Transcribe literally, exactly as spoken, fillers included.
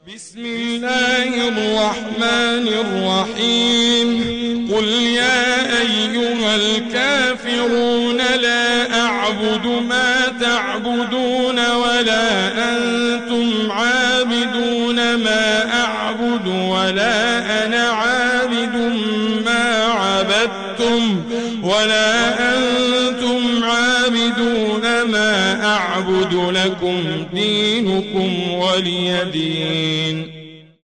بسم الله الرحمن الرحيم قل يا أيها الكافرون لا أعبد ما تعبدون ولا أنتم عابدون ما أعبد ولا أنا عابد ما عبدتم ولا أنتم عابدون ما أعبد لكم دينكم ولي دين.